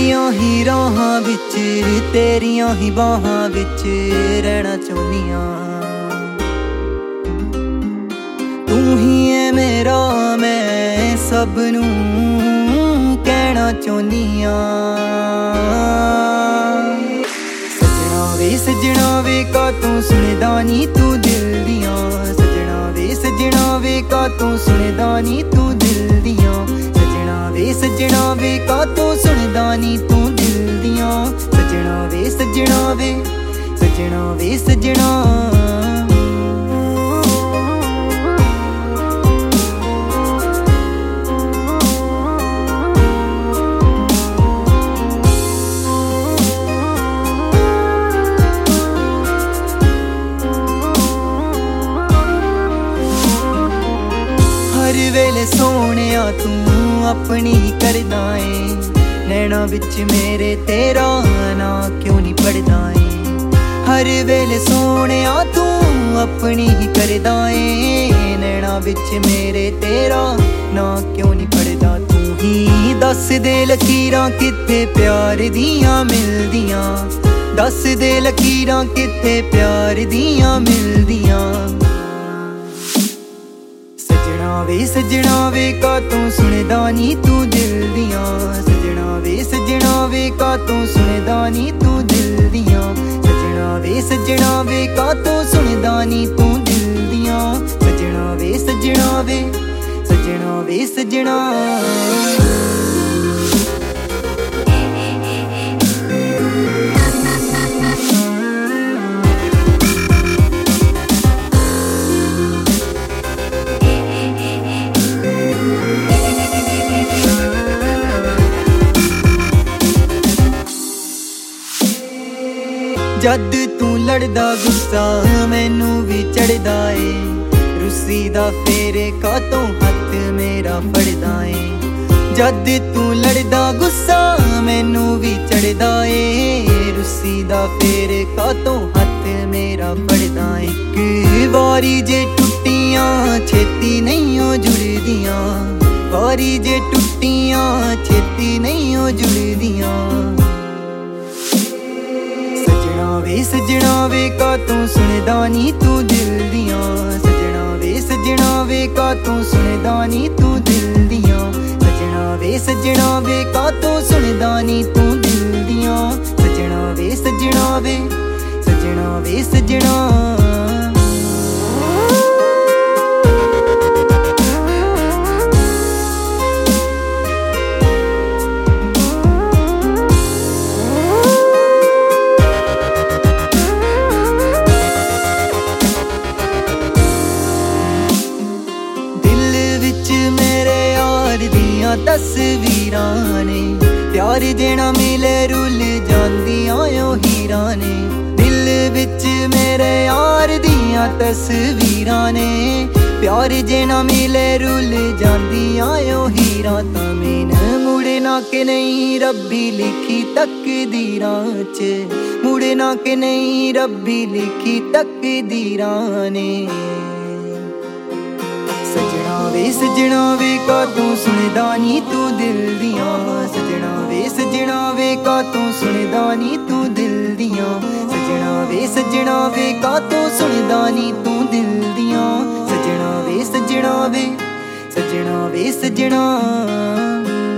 तेरियां ही राहां विच तेरियां ही बाहां विच रहना चाहुंदियां। तू ही है मेरा मैं सबनूं कहना चाहुंदियां। सजना वे का तू सुनदा नी तू दिल दियां। सजना वे का तू सुनदा नी तू दिल दियां। सजना वे का तू सुनदा नी तू दिल दियां। सजना वे सजना वे सजना वे सजना। हर वेले सोहणिया तू अपनी करदा ऐ। नैना विच मेरे तेरा ना क्यों नहीं पढ़दा ऐ। हर वेले सोहणिया तू अपनी करदा ऐ। नैना विच मेरे तेरा ना क्यों नहीं पढ़दा। तू ही दस दे लकीरां कित्थे प्यार दियां मिलदियां। दस दे लकीरां कित्थे प्यार दियां मिलदियां। सजना वे का तू सुनदा नी तू दिल दियां। सजना वे का तू सुनदा नी तू दिल दियां। सजना वे का तू सुनदा नी तू दिल दियां। सजना वे सजना वे सजना वे सजना। जद तू लड़दा गुस्सा मैनू भी चढ़दा ए। रुस्सी दा फेरे कातों हथ मेरा फड़दा ए। जद तू लड़दा गुस्सा मैनू भी चढ़दा ए। रुस्सी दा फेरे कातों हथ मेरा फड़दा ए। इक वारी जे टुट्टियां छेती नहीं ओ जुड़दियां। वारी जे टुट्टियां छेती नहीं ओ जुड़दियां। सजना वे का तू सुनदा नी तू दिल दियां। सजना वे का तू सुनदा नी तू दिल दियां। सजना वे का तू सुनदा नी तू दिल दियां। सजना वे सजना वे सजना वे सजना। तस्वीरां ने प्यार देना मिले रुल जांदियां ओ हीरां ने। दिल विच मेरे यार दियां तस्वीरां ने प्यार देना मिले रुल जांदियां ओ हीरां। तमीन मुड़ना कि नहीं रब्बी लिखी तकदीरां च। मुड़ना कि नहीं रब्बी लिखी तकदीरां ने। सजना वे का तू सुनदा नी तू दिल दियां। सजना वे का तू सुनदा नी तू दिल दियां। सजना वे का तू सुनदा नी तू दिल दियां। सजना वे सजना वे सजना वे सजना।